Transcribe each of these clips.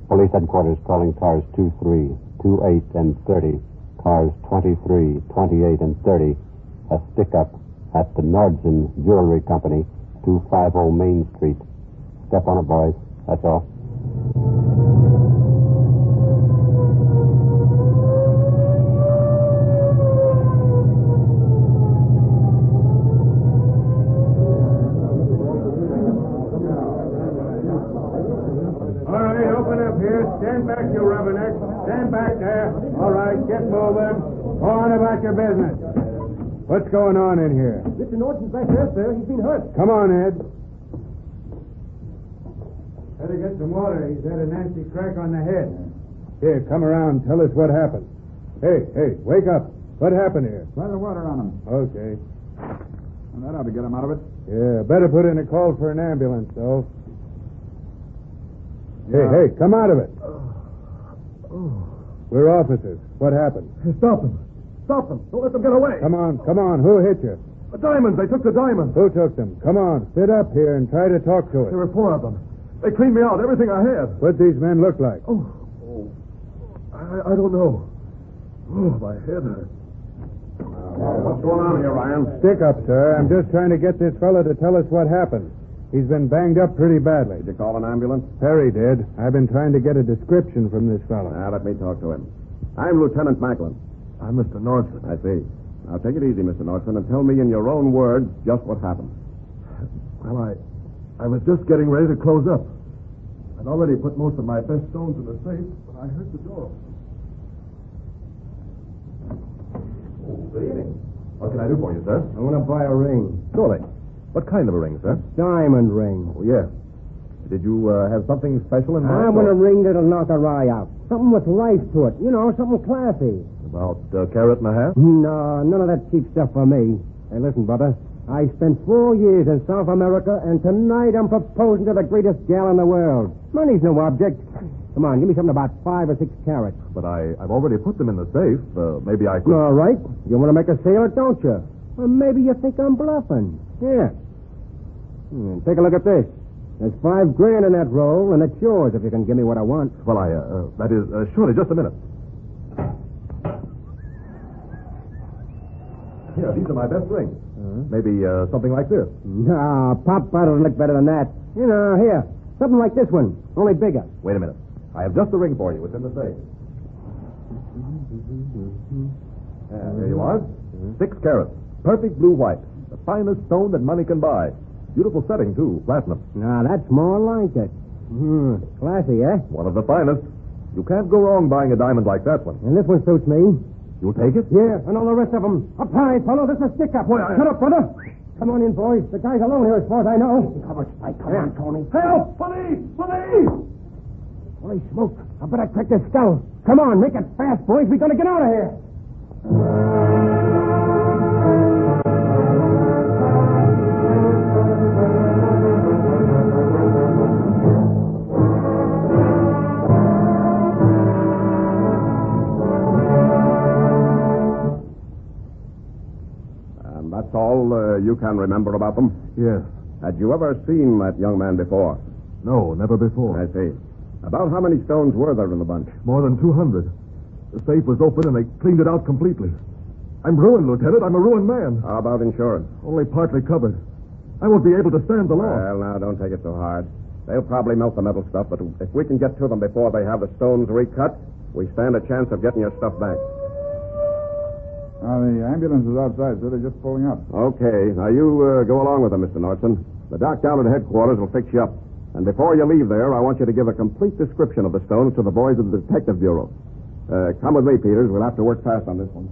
Police headquarters calling cars 23, 28, and 30. Cars 23, 28, and 30. A stick-up at the Nordson Jewelry Company, 250 Main Street. Step on it, boys. That's all. All right, open up here. Stand back, you rubbernecks. Stand back there. All right, get moving. Go on about your business. What's going on in here? Mr. Norton's back there, sir. He's been hurt. Come on, Ed. Better get some water. He's had a nasty crack on the head. Here, come around. Tell us what happened. Hey, wake up. What happened here? Try the water on him. Okay. Well, that ought to get him out of it. Yeah, better put in a call for an ambulance, though. Hey, come out of it. We're officers. What happened? Stop him. Stop them. Don't let them get away. Come on. Who hit you? The diamonds. They took the diamonds. Who took them? Come on. Sit up here and try to talk to us. There were 4 of them. They cleaned me out. Everything I had. What these men look like? I don't know. Oh, my head hurts. What's going on here, Ryan? Stick up, sir. I'm just trying to get this fellow to tell us what happened. He's been banged up pretty badly. Did you call an ambulance? Perry did. I've been trying to get a description from this fellow. Now, let me talk to him. I'm Lieutenant Macklin. I'm Mr. Nordson. I see. Now, take it easy, Mr. Nordson, and tell me in your own words just what happened. Well, I was just getting ready to close up. I'd already put most of my best stones in the safe, but I heard the door. Good evening. What can I do for you, sir? I want to buy a ring. Surely. What kind of a ring, sir? Diamond ring. Oh, yes. Did you have something special in mind? I want a ring that'll knock her eye out. Something with life to it. You know, something classy. About a carat and a half? No, none of that cheap stuff for me. Hey, listen, brother. I spent 4 years in South America, and tonight I'm proposing to the greatest gal in the world. Money's no object. Come on, give me something about 5 or 6 carats. But I've already put them in the safe. Maybe I could... All right. You want to make a sale, don't you? Or maybe you think I'm bluffing. Here. Take a look at this. There's $5 grand in that roll, and it's yours if you can give me what I want. Well, that is, surely, just a minute. Here, these are my best rings. Maybe something like this. No, Pop bottles look better than that. You know, here. Something like this one, only bigger. Wait a minute. I have just the ring for you. It's in the safe. There you are. 6 carats. Perfect blue white. The finest stone that money can buy. Beautiful setting, too. Platinum. Now, that's more like it. Classy, eh? One of the finest. You can't go wrong buying a diamond like that one. And this one suits me. You'll take it? Yeah, and all the rest of them. Up high, fellow. This is a stick-up. Shut up, brother. Come on in, boys. The guy's alone here as far as I know. Come on, Tony. Help! Police! Police! Holy smoke. I better crack this skull. Come on, make it fast, boys. We're going to get out of here. That's all you can remember about them? Yes. Had you ever seen that young man before? No, never before. I see. About how many stones were there in the bunch? More than 200. The safe was open and they cleaned it out completely. I'm ruined, Lieutenant. I'm a ruined man. How about insurance? Only partly covered. I won't be able to stand the loss. Well, now, don't take it so hard. They'll probably melt the metal stuff, but if we can get to them before they have the stones recut, we stand a chance of getting your stuff back. The ambulance is outside, sir. They're just pulling up. Okay. Now, you go along with them, Mr. Nordson. The doc down at headquarters will fix you up. And before you leave there, I want you to give a complete description of the stones to the boys of the Detective Bureau. Come with me, Peters. We'll have to work fast on this one.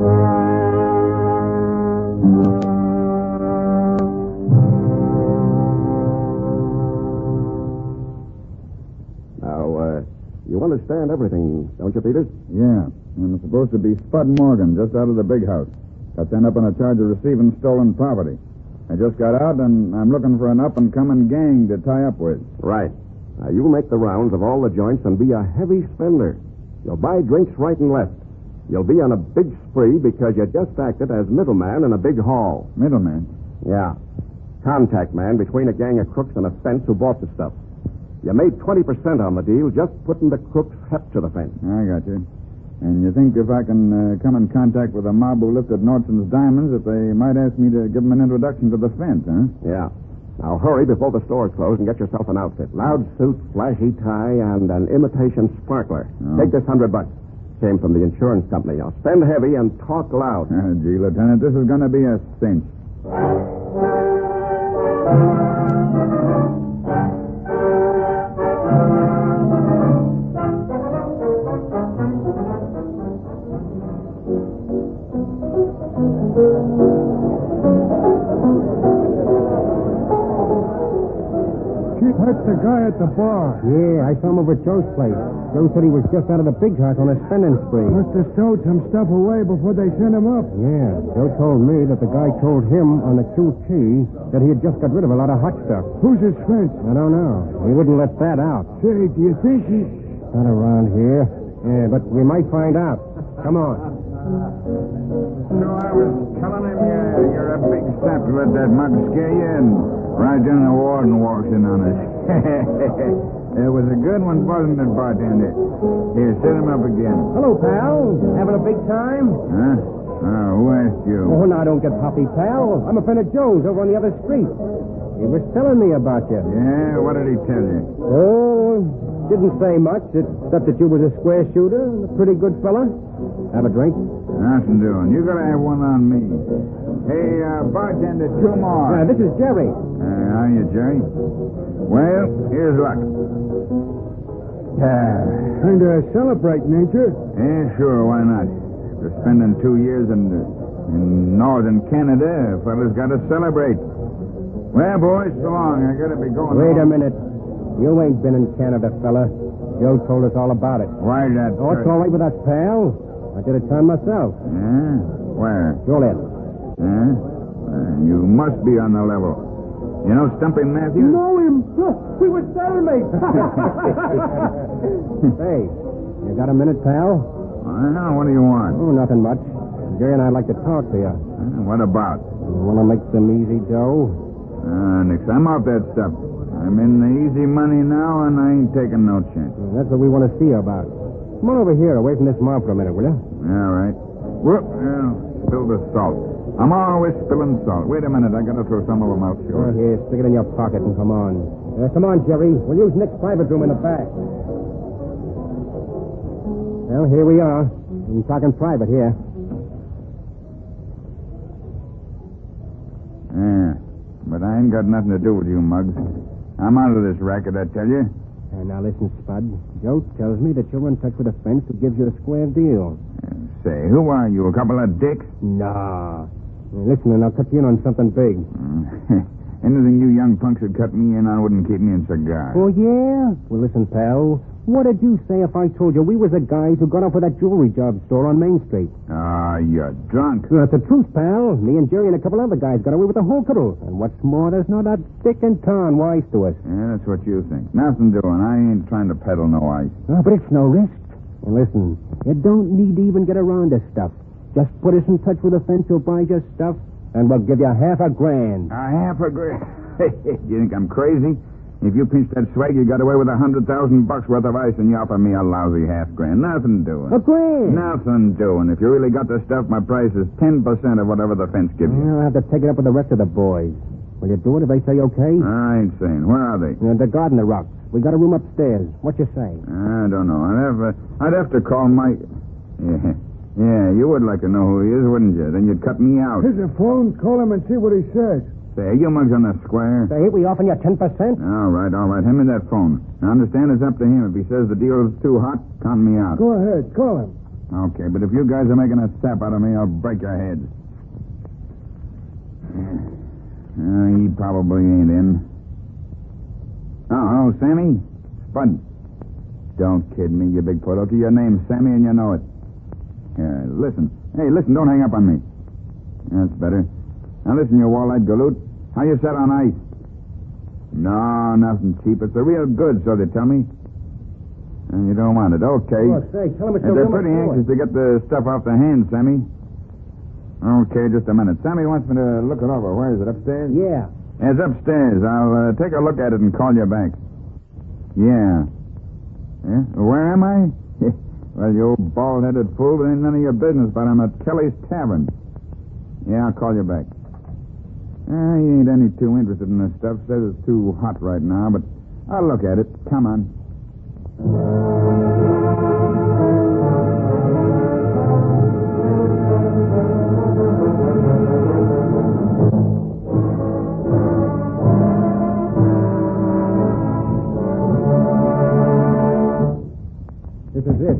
Now, you understand everything, don't you, Peters? Yeah. I'm supposed to be Spud Morgan, just out of the big house. Got sent up on a charge of receiving stolen property. I just got out, and I'm looking for an up-and-coming gang to tie up with. Right. Now, you make the rounds of all the joints and be a heavy spender. You'll buy drinks right and left. You'll be on a big spree because you just acted as middleman in a big haul. Middleman? Yeah. Contact man between a gang of crooks and a fence who bought the stuff. You made 20% on the deal just putting the crook's heft to the fence. I got you. And you think if I can come in contact with a mob who lifted Nordson's diamonds, that they might ask me to give them an introduction to the fence, huh? Yeah. Now hurry before the store's closed and get yourself an outfit. Loud suit, flashy tie, and an imitation sparkler. Oh. Take this $100. Came from the insurance company. Now spend heavy and talk loud. Gee, Lieutenant, this is going to be a cinch. That's the guy at the bar. Yeah, I saw him over at Joe's place. Joe said he was just out of the big house on a spending spree. Must have stowed some stuff away before they sent him up. Yeah, Joe told me that the guy told him on the QT that he had just got rid of a lot of hot stuff. Who's his fence? I don't know. He wouldn't let that out. Say, do you think he... Not around here. Yeah, but we might find out. Come on. So I was telling him you're a big sap to let that mug scare you, and right then the warden walks in on us. It was a good one, wasn't it, bartender? Here, set him up again. Hello, pal. Having a big time? Huh? Oh, who asked you? Oh, now don't get hoppy, pal. I'm a friend of Joe's over on the other street. He was telling me about you. Yeah, what did he tell you? Oh, didn't say much, except that you was a square shooter and a pretty good fella. Have a drink? Nothing doing. You gotta have one on me. Hey, bartender, 2 more. This is Jerry. How you, Jerry? Well, here's luck. Kind of celebrating, ain't you? Yeah, sure, why not? After spending 2 years in northern Canada, fellas got to celebrate. Well, boys, so long. I gotta be going. Wait a minute. You ain't been in Canada, fella. Joe told us all about it. Why that? Oh, it's all right with us, pal. I did a time myself. Yeah? Where? Sure then. Huh? You must be on the level. You know Stumpy Matthews? Know him. We were cellmates. Hey, you got a minute, pal? What do you want? Oh, nothing much. Jerry and I'd like to talk to you. What about? You want to make some easy dough? Nix, I'm off that stuff. I'm in the easy money now, and I ain't taking no chance. That's what we want to see you about. Come on over here, away from this mob for a minute, will you? All right. Whoop, spill the salt. I'm always spilling salt. Wait a minute, I gotta throw some of them out, sure. Here, stick it in your pocket and come on. Come on, Jerry. We'll use Nick's private room in the back. Well, here we are. I'm talking private here. Yeah, but I ain't got nothing to do with you, Muggs. I'm out of this racket, I tell you. Now listen, Spud. Joe tells me that you're in touch with a fence who gives you a square deal. Say, who are you, a couple of dicks? Nah. Listen, and I'll cut you in on something big. Anything you young punks would cut me in on wouldn't keep me in cigars. Oh, yeah? Well, listen, pal. What did you say if I told you we was the guys who got off with that jewelry job store on Main Street? You're drunk. That's the truth, pal. Me and Jerry and a couple other guys got away with the whole couple. And what's more, there's not a dick in town wise to us. Yeah, that's what you think. Nothing doing. I ain't trying to peddle no ice. Oh, but it's no risk. And listen, you don't need to even get around this stuff. Just put us in touch with a fence who'll buy your stuff, and we'll give you $500,000. $500,000? You think I'm crazy? If you pinch that swag, you got away with $100,000 worth of ice, and you offer me a lousy $500,000. Nothing doing. $1,000? Nothing doing. If you really got the stuff, my price is 10% of whatever the fence gives you. I'll have to take it up with the rest of the boys. Will you do it if they say okay? I ain't saying. Where are they? The Gardner Rocks. We got a room upstairs. What you say? I don't know. I'd have to call Mike. Yeah, you would like to know who he is, wouldn't you? Then you'd cut me out. Here's a phone. Call him and see what he says. Say, you mugs on the square? Say, we offering you 10%? All right. Hand me that phone. I understand it's up to him. If he says the deal's too hot, count me out. Go ahead. Call him. Okay, but if you guys are making a sap out of me, I'll break your heads. He probably ain't in. Oh, Sammy? Spud. Don't kid me, you big put-okay. Your name's Sammy and you know it. Yeah, listen. Hey, listen, don't hang up on me. That's better. Now listen, you wall-eyed galoot. How you set on ice? No, nothing cheap. It's the real goods, so they tell me. And you don't want it. Okay. Oh, say, tell him it's They're pretty anxious to get the stuff off their hands, Sammy. Okay, just a minute. Sammy wants me to look it over. Where is it, upstairs? Yeah. It's upstairs. I'll take a look at it and call you back. Yeah. Yeah? Where am I? Well, you old bald-headed fool, it ain't none of your business, but I'm at Kelly's Tavern. Yeah, I'll call you back. He ain't any too interested in this stuff. Says it's too hot right now, but I'll look at it. Come on. This is it.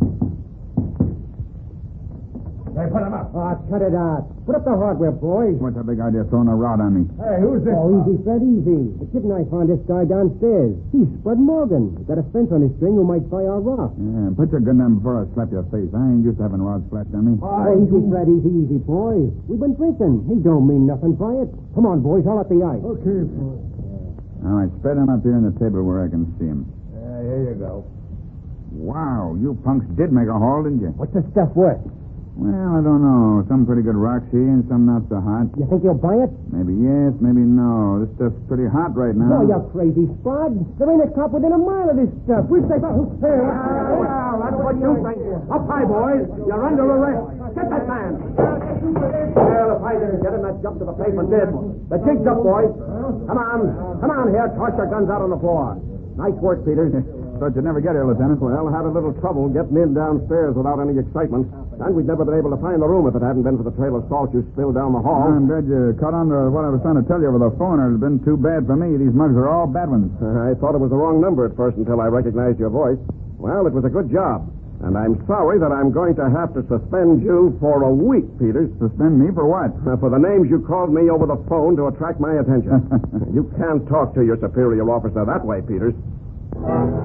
Hey, put him up. Oh, cut it out. Put up the hardware, boys. What's the big idea throwing a rod on me? Hey, who's this? Oh, easy, Fred, easy. The kid and I found this guy downstairs. He's Spud Morgan. He's got a fence on his string who might buy our rock. Yeah, put your gun down before I slap your face. I ain't used to having rods flashed on me. Oh, easy, Fred, easy, boys. We've been drinking. He don't mean nothing by it. Come on, boys, all at the ice. Okay, boy. All right, spread him up here on the table where I can see him. Here you go. Wow, you punks did make a haul, didn't you? What's the stuff worth? Well, I don't know. Some pretty good rocks here and some not so hot. You think you'll buy it? Maybe yes, maybe no. This stuff's pretty hot right now. Oh, you're crazy, Spud. There ain't a cop within a mile of this stuff. We'll say about... Well, that's what you think. Up high, boys. You're under arrest. Get that man. Well, if I didn't get him, I'd jump to the pavement dead. The jig's up, boys. Come on here. Toss your guns out on the floor. Nice work, Peters. Thought you'd never get here, Lieutenant. Well, had a little trouble getting in downstairs without any excitement. And we'd never been able to find the room if it hadn't been for the trail of salt you spilled down the hall. I'm glad you caught on to what I was trying to tell you over the phone. It'd been too bad for me. These mugs are all bad ones. I thought it was the wrong number at first until I recognized your voice. Well, it was a good job. And I'm sorry that I'm going to have to suspend you for a week, Peters. Suspend me for what? For the names you called me over the phone to attract my attention. You can't talk to your superior officer that way, Peters.